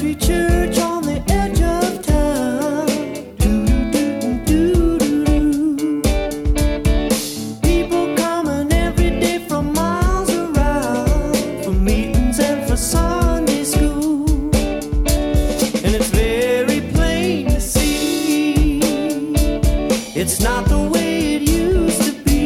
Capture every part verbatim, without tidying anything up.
country church on the edge of town. Do-do-do-do-do-do. People coming every day from miles around for meetings and for Sunday school. And it's very plain to see it's not the way it used to be.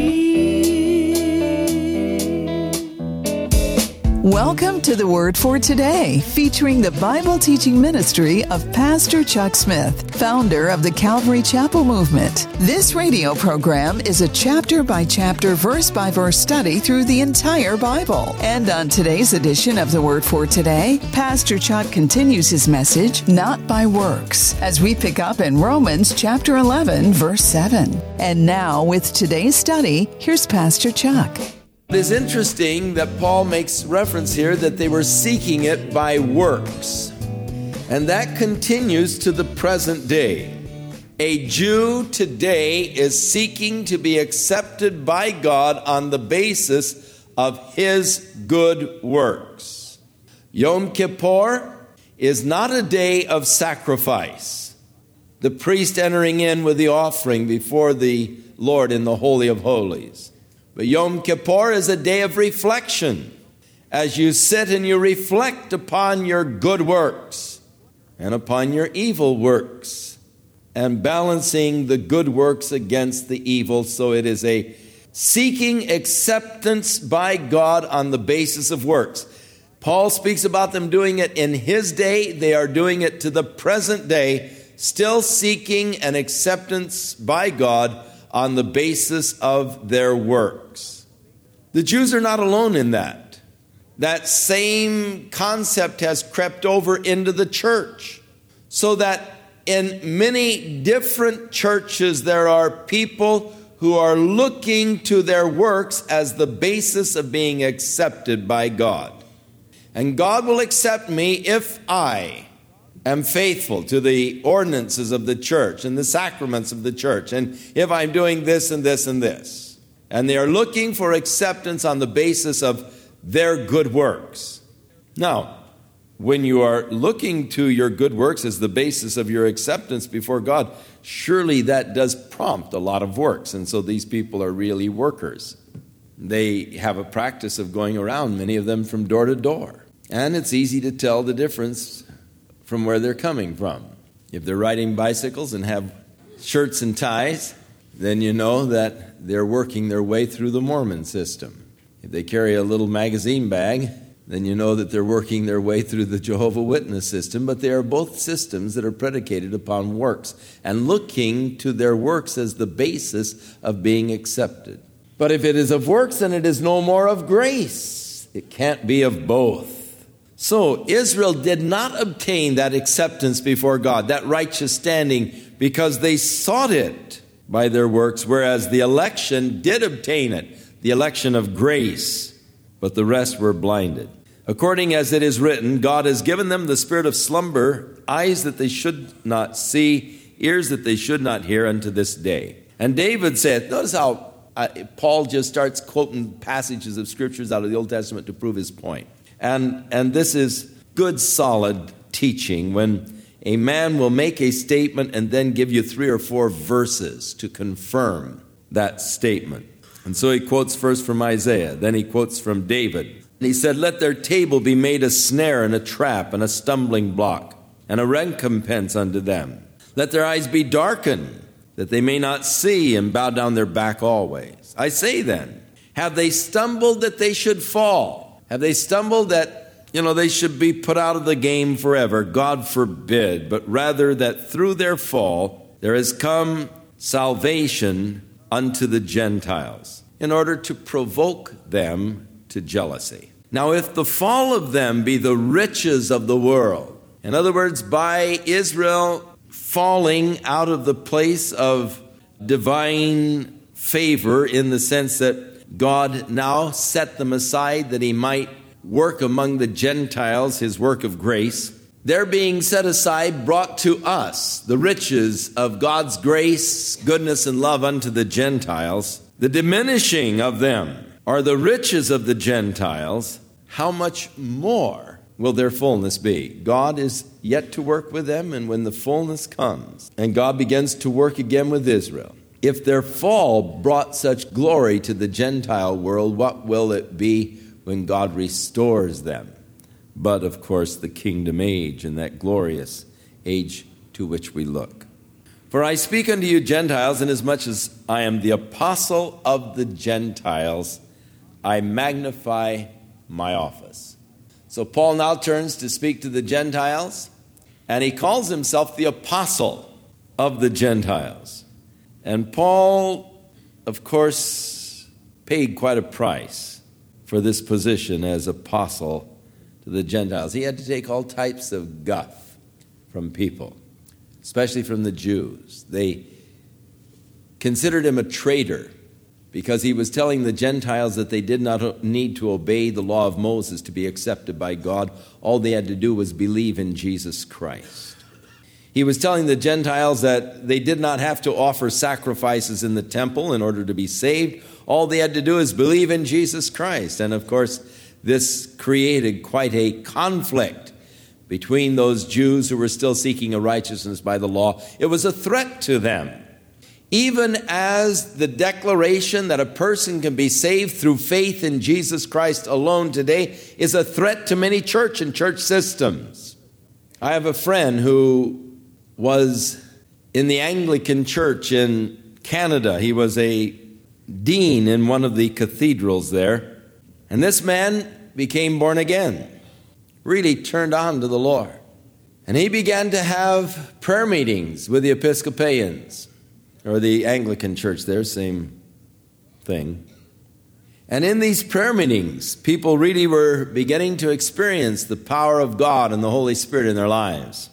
Welcome to the Word for Today, featuring the Bible teaching ministry of Pastor Chuck Smith, founder of the Calvary Chapel Movement. This radio program is a chapter-by-chapter, verse-by-verse study through the entire Bible. And on today's edition of the Word for Today, Pastor Chuck continues his message, Not by Works, as we pick up in Romans chapter eleven, verse seven. And now, with today's study, here's Pastor Chuck. It is interesting that Paul makes reference here that they were seeking it by works. And that continues to the present day. A Jew today is seeking to be accepted by God on the basis of his good works. Yom Kippur is not a day of sacrifice. The priest entering in with the offering before the Lord in the Holy of Holies. But Yom Kippur is a day of reflection, as you sit and you reflect upon your good works and upon your evil works, and balancing the good works against the evil. So it is a seeking acceptance by God on the basis of works. Paul speaks about them doing it in his day. They are doing it to the present day, still seeking an acceptance by God on the basis of their works. The Jews are not alone in that. That same concept has crept over into the church, so that in many different churches there are people who are looking to their works as the basis of being accepted by God. And God will accept me if I am faithful to the ordinances of the church and the sacraments of the church, and if I'm doing this and this and this. And they are looking for acceptance on the basis of their good works. Now, when you are looking to your good works as the basis of your acceptance before God, surely that does prompt a lot of works. And so these people are really workers. They have a practice of going around, many of them from door to door. And it's easy to tell the difference from where they're coming from. If they're riding bicycles and have shirts and ties, then you know that they're working their way through the Mormon system. If they carry a little magazine bag, then you know that they're working their way through the Jehovah's Witness system. But they are both systems that are predicated upon works and looking to their works as the basis of being accepted. But if it is of works, then it is no more of grace. It can't be of both. So Israel did not obtain that acceptance before God, that righteous standing, because they sought it by their works, whereas the election did obtain it, the election of grace, but the rest were blinded. According as it is written, God has given them the spirit of slumber, eyes that they should not see, ears that they should not hear unto this day. And David said, notice how uh, Paul just starts quoting passages of scriptures out of the Old Testament to prove his point. And and this is good, solid teaching when a man will make a statement and then give you three or four verses to confirm that statement. And so he quotes first from Isaiah, then he quotes from David. And he said, let their table be made a snare and a trap and a stumbling block and a recompense unto them. Let their eyes be darkened, that they may not see, and bow down their back always. I say then, have they stumbled that they should fall? Have they stumbled that, you know, they should be put out of the game forever? God forbid. But rather that through their fall there has come salvation unto the Gentiles, in order to provoke them to jealousy. Now, if the fall of them be the riches of the world, in other words, by Israel falling out of the place of divine favor, in the sense that God now set them aside that he might work among the Gentiles, his work of grace. They're being set aside, brought to us, the riches of God's grace, goodness, and love unto the Gentiles. The diminishing of them are the riches of the Gentiles. How much more will their fullness be? God is yet to work with them, and when the fullness comes, and God begins to work again with Israel, if their fall brought such glory to the Gentile world, what will it be when God restores them? But, of course, the kingdom age, and that glorious age to which we look. For I speak unto you Gentiles, inasmuch as I am the apostle of the Gentiles, I magnify my office. So Paul now turns to speak to the Gentiles, and he calls himself the apostle of the Gentiles. And Paul, of course, paid quite a price for this position as apostle to the Gentiles. He had to take all types of guff from people, especially from the Jews. They considered him a traitor because he was telling the Gentiles that they did not need to obey the law of Moses to be accepted by God. All they had to do was believe in Jesus Christ. He was telling the Gentiles that they did not have to offer sacrifices in the temple in order to be saved. All they had to do is believe in Jesus Christ. And of course, this created quite a conflict between those Jews who were still seeking a righteousness by the law. It was a threat to them. Even as the declaration that a person can be saved through faith in Jesus Christ alone today is a threat to many church and church systems. I have a friend who was in the Anglican Church in Canada. He was a dean in one of the cathedrals there. And this man became born again, really turned on to the Lord. And he began to have prayer meetings with the Episcopalians, or the Anglican Church there, same thing. And in these prayer meetings, people really were beginning to experience the power of God and the Holy Spirit in their lives.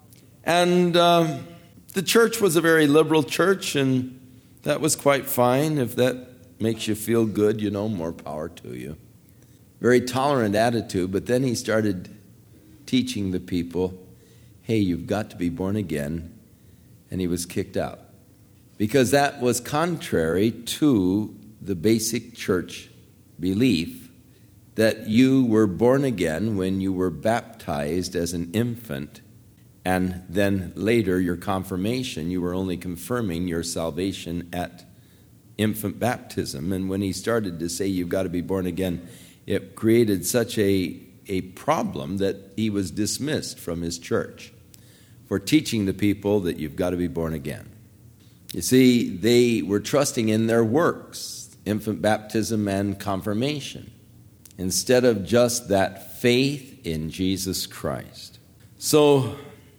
And uh, the church was a very liberal church, and that was quite fine. If that makes you feel good, you know, more power to you. Very tolerant attitude, but then he started teaching the people, hey, you've got to be born again, and he was kicked out. Because that was contrary to the basic church belief that you were born again when you were baptized as an infant, and then later your confirmation, you were only confirming your salvation at infant baptism. And when he started to say you've got to be born again, it created such a, a problem that he was dismissed from his church for teaching the people that you've got to be born again. You see, they were trusting in their works, infant baptism and confirmation, instead of just that faith in Jesus Christ. So,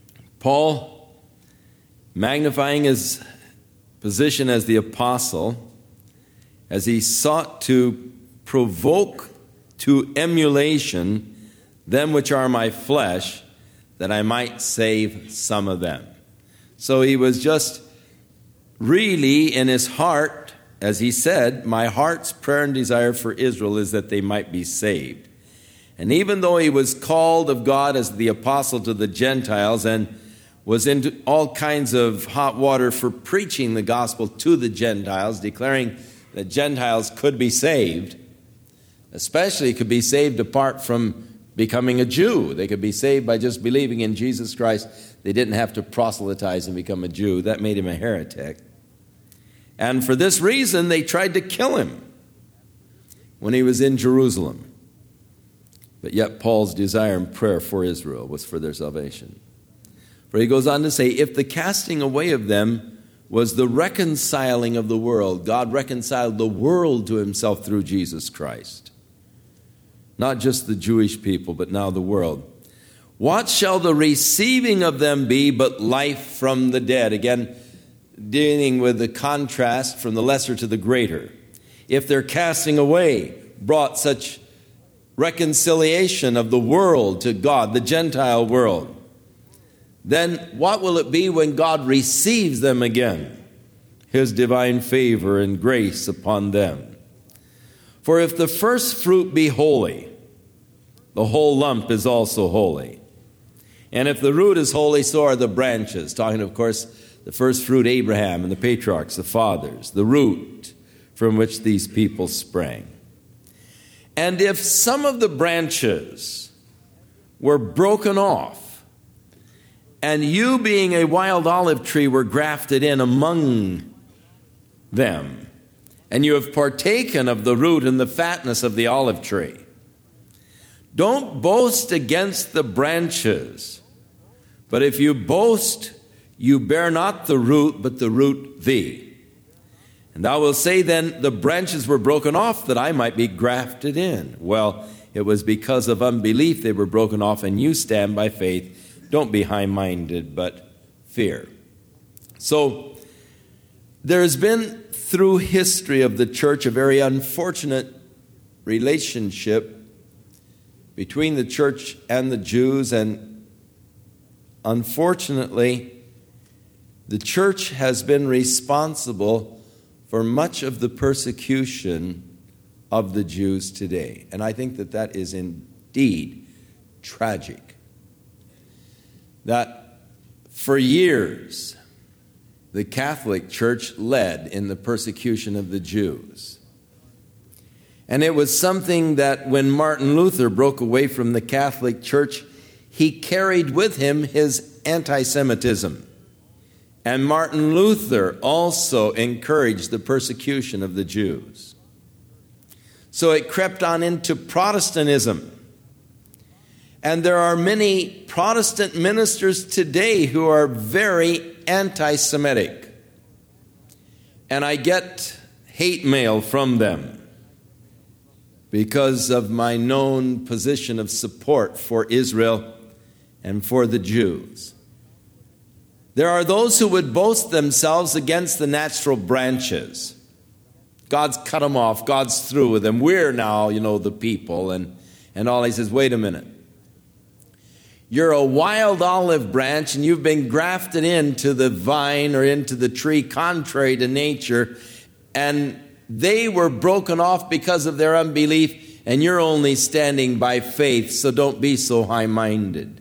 Paul, magnifying his position as the apostle, as he sought to provoke to emulation them which are my flesh, that I might save some of them. So he was just really in his heart, as he said, my heart's prayer and desire for Israel is that they might be saved. And even though he was called of God as the apostle to the Gentiles and was into all kinds of hot water for preaching the gospel to the Gentiles, declaring that Gentiles could be saved, especially could be saved apart from becoming a Jew. They could be saved by just believing in Jesus Christ. They didn't have to proselytize and become a Jew. That made him a heretic. And for this reason, they tried to kill him when he was in Jerusalem. But yet Paul's desire and prayer for Israel was for their salvation. For he goes on to say, if the casting away of them was the reconciling of the world, God reconciled the world to himself through Jesus Christ. Not just the Jewish people, but now the world. What shall the receiving of them be but life from the dead? Again, dealing with the contrast from the lesser to the greater. If their casting away brought such reconciliation of the world to God, the Gentile world, then what will it be when God receives them again? His divine favor and grace upon them. For if the first fruit be holy, the whole lump is also holy. And if the root is holy, so are the branches. Talking, of course, the first fruit, Abraham and the patriarchs, the fathers, the root from which these people sprang. And if some of the branches were broken off, and you, being a wild olive tree, were grafted in among them, and you have partaken of the root and the fatness of the olive tree. Don't boast against the branches, but if you boast, you bear not the root, but the root thee. And thou wilt say then, the branches were broken off that I might be grafted in. Well, it was because of unbelief they were broken off, and you stand by faith. Don't be high-minded, but fear. So there has been through history of the church a very unfortunate relationship between the church and the Jews, and unfortunately, the church has been responsible for much of the persecution of the Jews today. And I think that that is indeed tragic. That for years, the Catholic Church led in the persecution of the Jews. And it was something that when Martin Luther broke away from the Catholic Church, he carried with him his anti-Semitism. And Martin Luther also encouraged the persecution of the Jews. So it crept on into Protestantism. And there are many Protestant ministers today who are very anti-Semitic. And I get hate mail from them because of my known position of support for Israel and for the Jews. There are those who would boast themselves against the natural branches. God's cut them off. God's through with them. We're now, you know, the people. And, and all he says, wait a minute. You're a wild olive branch, and you've been grafted into the vine or into the tree contrary to nature. And they were broken off because of their unbelief, and you're only standing by faith, so don't be so high-minded.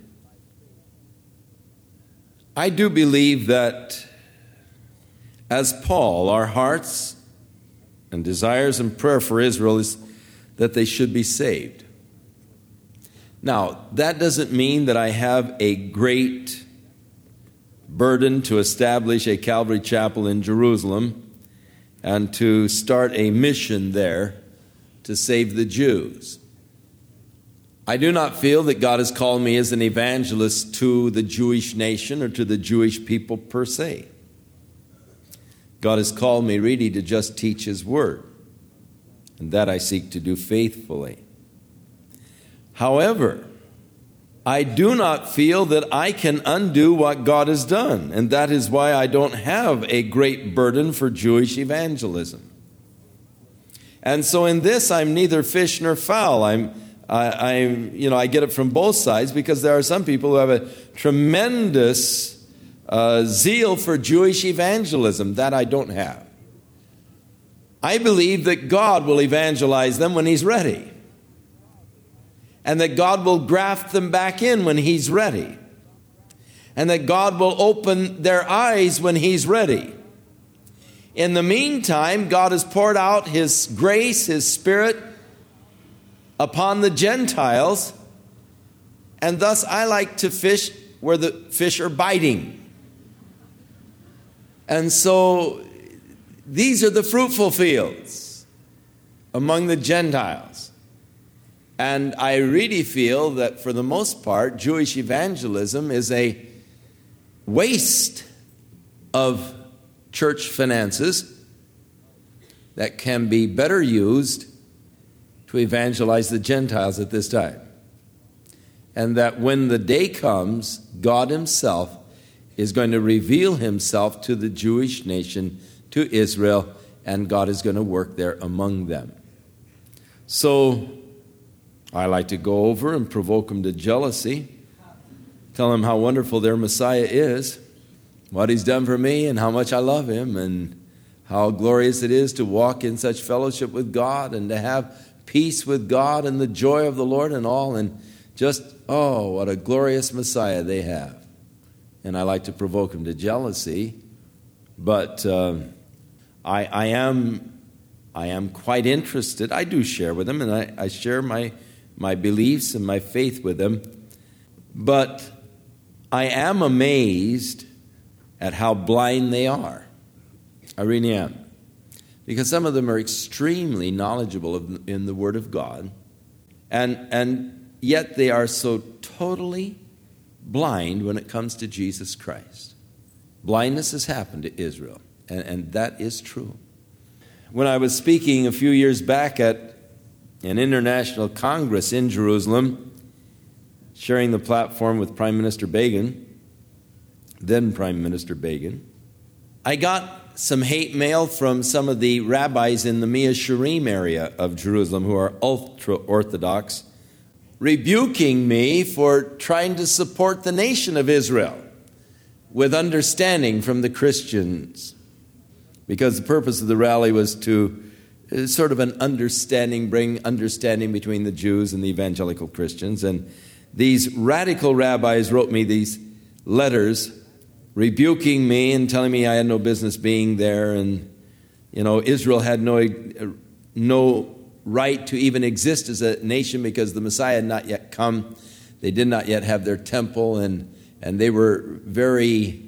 I do believe that, as Paul, our hearts and desires and prayer for Israel is that they should be saved. Now, that doesn't mean that I have a great burden to establish a Calvary Chapel in Jerusalem and to start a mission there to save the Jews. I do not feel that God has called me as an evangelist to the Jewish nation or to the Jewish people per se. God has called me really to just teach His Word, and that I seek to do faithfully. However, I do not feel that I can undo what God has done, and that is why I don't have a great burden for Jewish evangelism. And so in this, I'm neither fish nor fowl. I'm I, I, you know, I get it from both sides, because there are some people who have a tremendous uh, zeal for Jewish evangelism that I don't have. I believe that God will evangelize them when He's ready, and that God will graft them back in when He's ready, and that God will open their eyes when He's ready. In the meantime, God has poured out His grace, His Spirit, upon the Gentiles, and thus I like to fish where the fish are biting. And so these are the fruitful fields among the Gentiles. And I really feel that for the most part, Jewish evangelism is a waste of church finances that can be better used to evangelize the Gentiles at this time. And that when the day comes, God Himself is going to reveal Himself to the Jewish nation, to Israel, and God is going to work there among them. So I like to go over and provoke them to jealousy, tell them how wonderful their Messiah is, what He's done for me, and how much I love Him, and how glorious it is to walk in such fellowship with God and to have peace with God and the joy of the Lord and all, and just, oh, what a glorious Messiah they have. And I like to provoke them to jealousy, but uh, I, I am I am quite interested. I do share with them, and I, I share my, my beliefs and my faith with them. But I am amazed at how blind they are. I really am. Because some of them are extremely knowledgeable of, in the Word of God, and, and yet they are so totally blind when it comes to Jesus Christ. Blindness has happened to Israel, and, and that is true. When I was speaking a few years back at an international congress in Jerusalem, sharing the platform with Prime Minister Begin, then Prime Minister Begin, I got some hate mail from some of the rabbis in the Mea Shearim area of Jerusalem who are ultra-Orthodox, rebuking me for trying to support the nation of Israel with understanding from the Christians. Because the purpose of the rally was to uh, sort of an understanding, bring understanding between the Jews and the evangelical Christians. And these radical rabbis wrote me these letters rebuking me and telling me I had no business being there, and you know Israel had no no right to even exist as a nation because the Messiah had not yet come. They did not yet have their temple, and and they were very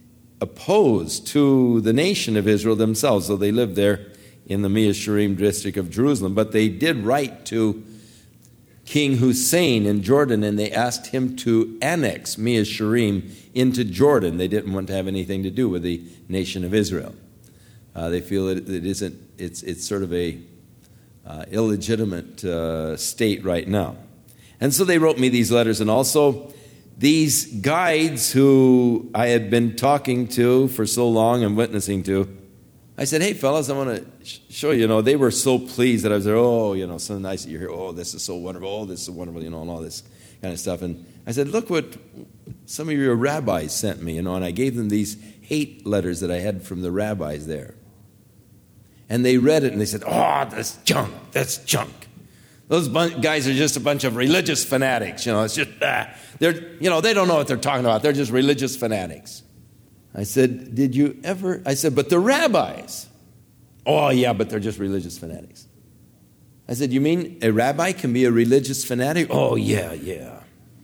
opposed to the nation of Israel themselves, though they lived there in the Mea Shearim district of Jerusalem. But they did write to King Hussein in Jordan, and they asked him to annex Mea Shearim into Jordan. They didn't want to have anything to do with the nation of Israel. Uh, they feel it, it isn't. It's it's sort of a uh, illegitimate uh, state right now, and so they wrote me these letters, and also these guides who I had been talking to for so long and witnessing to. I said, hey, fellas, I want to sh- show you, you know, they were so pleased that I was there. Oh, you know, so nice that you're here. Oh, this is so wonderful. Oh, this is wonderful, you know, and all this kind of stuff. And I said, look what some of your rabbis sent me, you know, and I gave them these hate letters that I had from the rabbis there. And they read it, and they said, oh, that's junk. That's junk. Those bun- guys are just a bunch of religious fanatics. You know, it's just, ah, they're, you know, they don't know what they're talking about. They're just religious fanatics. I said, did you ever? I said, but the rabbis. Oh, yeah, but they're just religious fanatics. I said, you mean a rabbi can be a religious fanatic? Oh, yeah, yeah.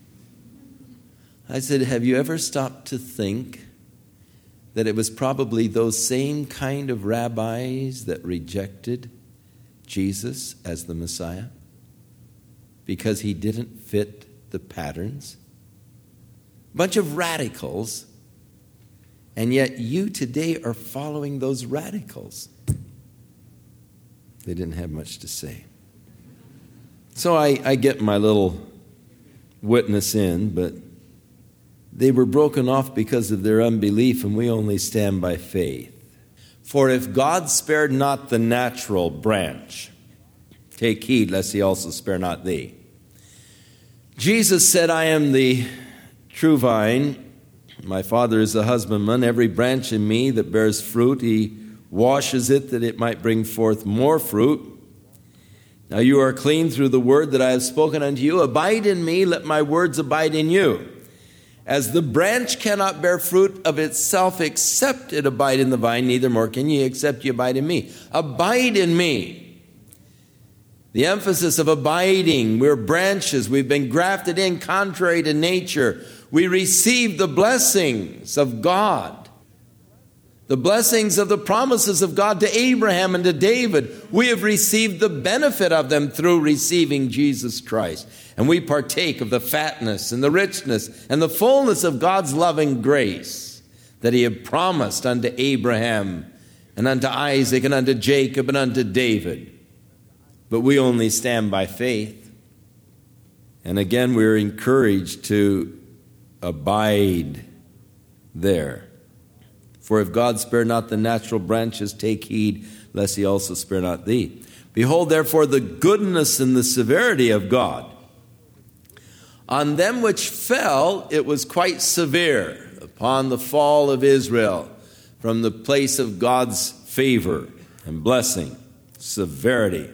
I said, have you ever stopped to think that it was probably those same kind of rabbis that rejected Jesus as the Messiah because he didn't fit the patterns? A bunch of radicals. And yet you today are following those radicals. They didn't have much to say. So I, I get my little witness in, but they were broken off because of their unbelief, and we only stand by faith. For if God spared not the natural branch, take heed lest he also spare not thee. Jesus said, I am the true vine. My Father is the husbandman. Every branch in me that bears fruit, he washes it that it might bring forth more fruit. Now you are clean through the word that I have spoken unto you. Abide in me, let my words abide in you. As the branch cannot bear fruit of itself except it abide in the vine, neither more can ye except ye abide in me. Abide in me. The emphasis of abiding. We're branches. We've been grafted in contrary to nature. We receive the blessings of God, the blessings of the promises of God to Abraham and to David. We have received the benefit of them through receiving Jesus Christ. And we partake of the fatness and the richness and the fullness of God's loving grace that he had promised unto Abraham and unto Isaac and unto Jacob and unto David. But we only stand by faith. And again, we're encouraged to abide there. For if God spare not the natural branches, take heed lest he also spare not thee. Behold, therefore, the goodness and the severity of God. On them which fell, it was quite severe, upon the fall of Israel, from the place of God's favor and blessing, severity.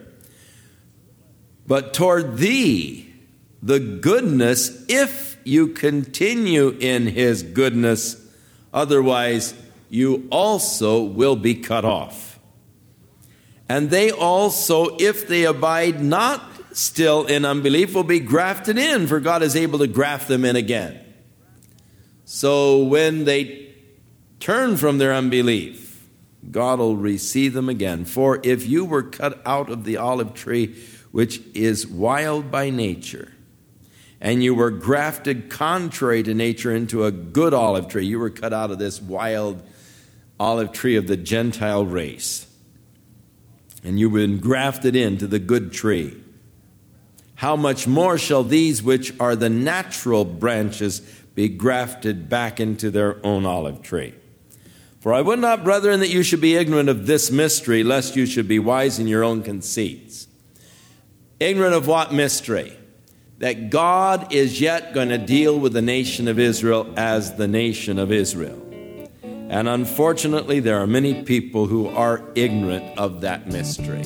But toward thee, the goodness, if you continue in his goodness, otherwise you also will be cut off. And they also, if they abide not, still in unbelief will be grafted in, for God is able to graft them in again. So when they turn from their unbelief, God will receive them again. For if you were cut out of the olive tree, which is wild by nature, and you were grafted contrary to nature into a good olive tree, you were cut out of this wild olive tree of the Gentile race, and you've been grafted into the good tree. How much more shall these which are the natural branches be grafted back into their own olive tree? For I would not, brethren, that you should be ignorant of this mystery, lest you should be wise in your own conceits. Ignorant of what mystery? That God is yet going to deal with the nation of Israel as the nation of Israel. And unfortunately, there are many people who are ignorant of that mystery.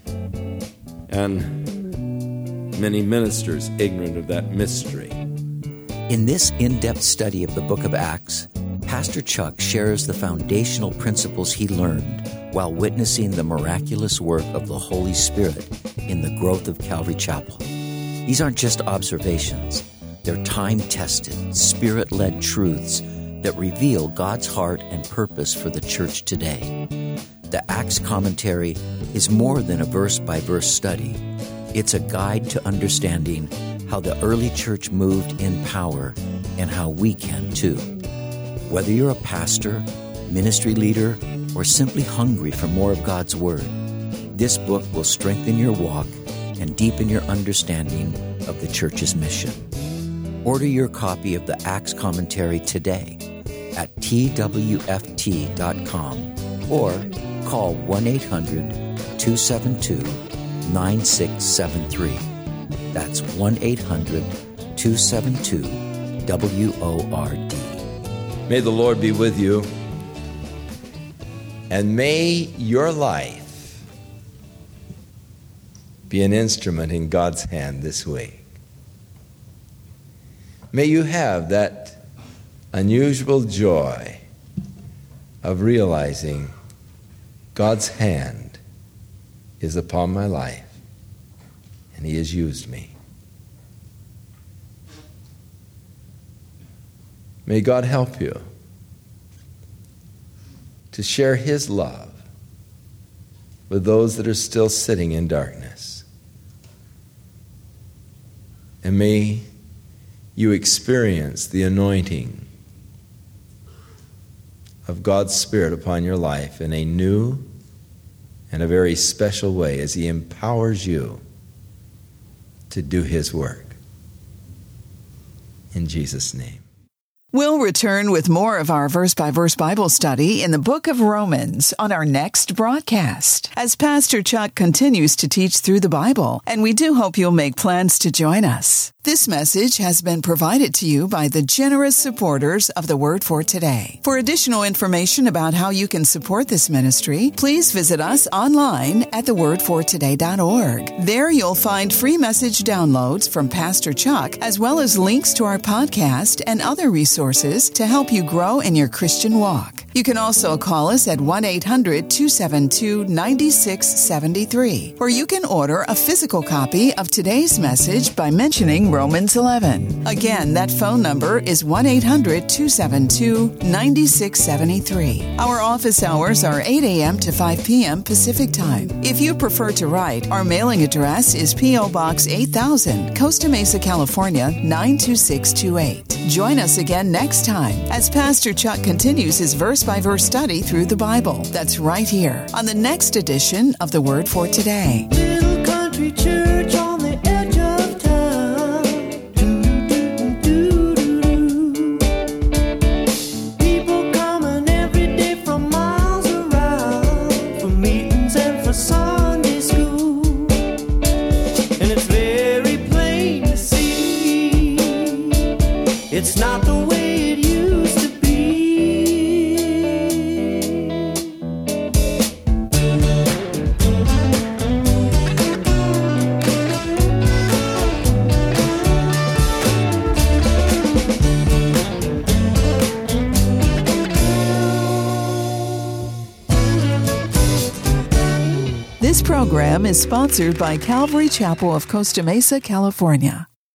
And many ministers ignorant of that mystery. In this in-depth study of the book of Acts, Pastor Chuck shares the foundational principles he learned while witnessing the miraculous work of the Holy Spirit in the growth of Calvary Chapel. These aren't just observations. They're time-tested, Spirit-led truths that reveal God's heart and purpose for the church today. The Acts commentary is more than a verse-by-verse study. It's a guide to understanding how the early church moved in power and how we can too. Whether you're a pastor, ministry leader, or simply hungry for more of God's Word, this book will strengthen your walk and deepen your understanding of the church's mission. Order your copy of the Acts commentary today at T W F T dot com or call one eight hundred two seven two nine six seven three. That's one eight hundred two seven two W O R D. May the Lord be with you, and may your life be an instrument in God's hand this week. May you have that unusual joy of realizing God's hand is upon my life, and He has used me. May God help you to share His love with those that are still sitting in darkness. And may you experience the anointing of God's Spirit upon your life in a new and a very special way as He empowers you to do His work. In Jesus' name. We'll return with more of our verse-by-verse Bible study in the book of Romans on our next broadcast, as Pastor Chuck continues to teach through the Bible, and we do hope you'll make plans to join us. This message has been provided to you by the generous supporters of the Word for Today. For additional information about how you can support this ministry, please visit us online at the word for today dot org. There you'll find free message downloads from Pastor Chuck, as well as links to our podcast and other resources to help you grow in your Christian walk. You can also call us at one eight hundred two seven two nine six seven three, or you can order a physical copy of today's message by mentioning Romans eleven. Again, that phone number is one eight hundred two seven two nine six seven three. Our office hours are eight a.m. to five p.m. Pacific Time. If you prefer to write, our mailing address is P O. Box eight thousand, Costa Mesa, California nine two six two eight. Join us again next time as Pastor Chuck continues his verse-by-verse study through the Bible. That's right here on the next edition of the Word for Today. Little country church on the edge of town. Do-do-do-do-do-do. People coming every day from miles around for meetings and for Sunday school. And it's very plain to see it's not the way it used to be. This program program is sponsored by Calvary Chapel of Costa Mesa, California.